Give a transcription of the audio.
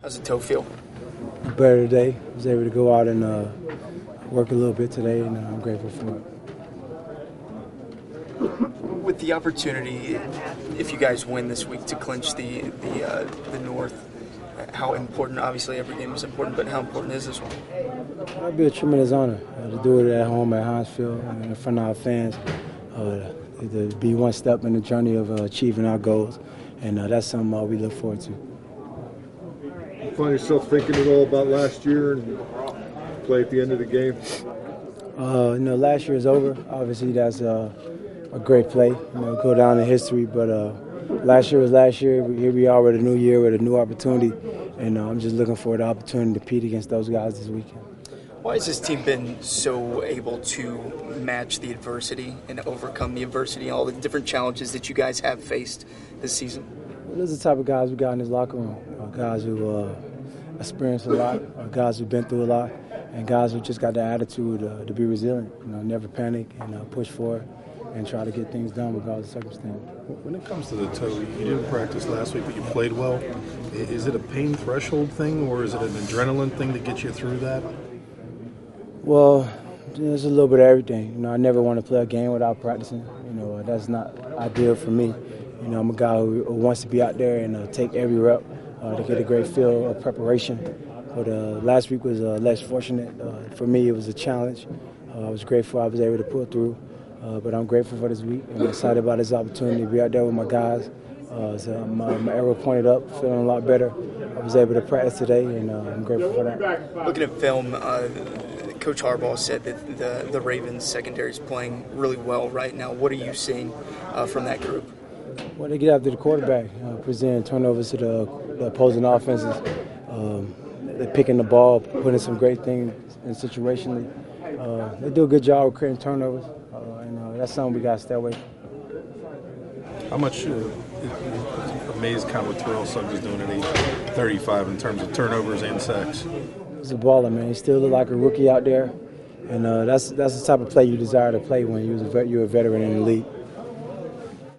How's the toe feel? Better today. I was able to go out and work a little bit today, and I'm grateful for it. With the opportunity, if you guys win this week, to clinch the North, how important? Obviously, every game is important, but how important is this one? It'll be a tremendous honor to do it at home at Heinz Field and in front of our fans. To be one step in the journey of achieving our goals, and that's something we look forward to. You find yourself thinking at all about last year and play at the end of the game? Last year is over. Obviously, that's a great play. Go down in history. But last year was last year. Here we are with a new year, with a new opportunity, and I'm just looking for the opportunity to compete against those guys this weekend. Why has this team been so able to match the adversity and overcome the adversity, all the different challenges that you guys have faced this season? Well, those are the type of guys we got in this locker room. Guys who experienced a lot, guys who've been through a lot, and guys who just got the attitude to be resilient. Never panic and push forward and try to get things done regardless of circumstance. When it comes to the toe, you didn't practice last week, but you played well. Is it a pain threshold thing, or is it an adrenaline thing to get you through that? Well, there's a little bit of everything. I never want to play a game without practicing. That's not ideal for me. I'm a guy who wants to be out there and take every rep to get a great feel of preparation. But last week was less fortunate. For me, it was a challenge. I was grateful I was able to pull through. But I'm grateful for this week. I'm excited about this opportunity to be out there with my guys. So my arrow pointed up, feeling a lot better. I was able to practice today, and I'm grateful for that. Looking at film, Coach Harbaugh said that the Ravens secondary is playing really well right now. What are you seeing from that group? Well, they get after the quarterback, presenting turnovers to the opposing offenses. They're picking the ball, putting some great things in situationally. They do a good job of creating turnovers, and that's something we got to stay away from. How much amazed kind of what Terrell Suggs is doing at age 35 in terms of turnovers and sacks? He's a baller, man. He still look like a rookie out there, and that's the type of play you desire to play when you're a veteran in the league.